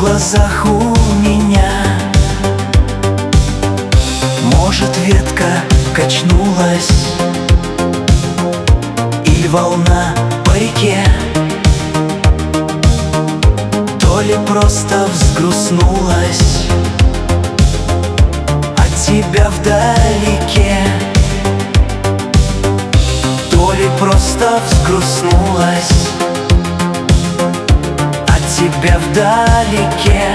глазах у меня. Может, ветка качнулась, или волна по реке, то ли просто взгрустнулась от тебя вдалеке, то ли просто взгрустнулась от тебя вдалеке.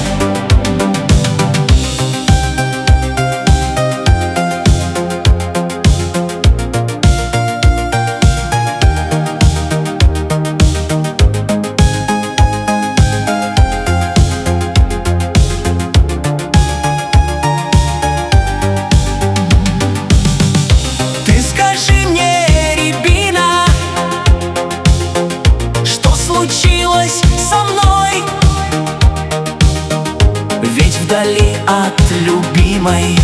Случилось со мной, ведь вдали от любимой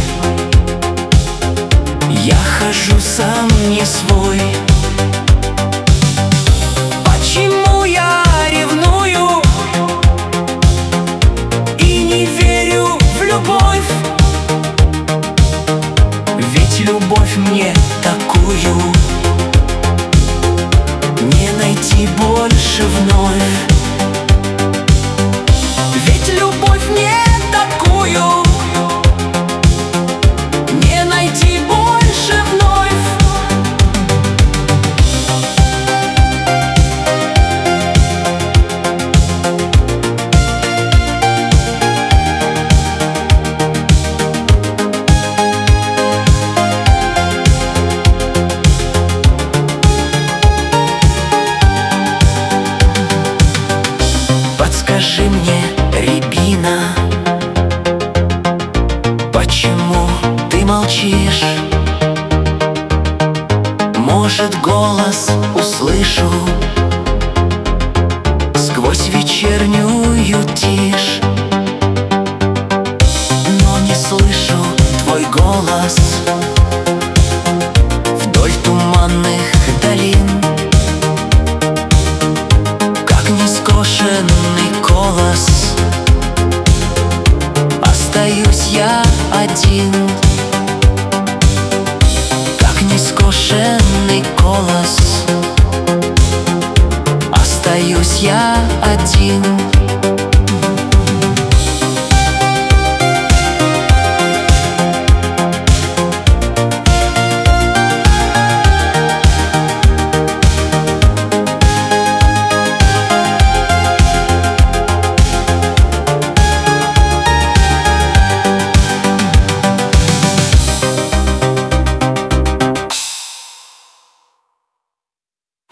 я хожу сам не свой. Почему я ревную и не верю в любовь? Ведь любовь мне такую не найти больше вновь. Ведь любовь мне такую не найти больше вновь. Подскажи мне, рябина, почему ты молчишь? Может, голос услышу сквозь вечернюю тишь, но не слышу твой голос вдоль туманных долин. Как нескошенный колос остаюсь я один, как нескошенный колос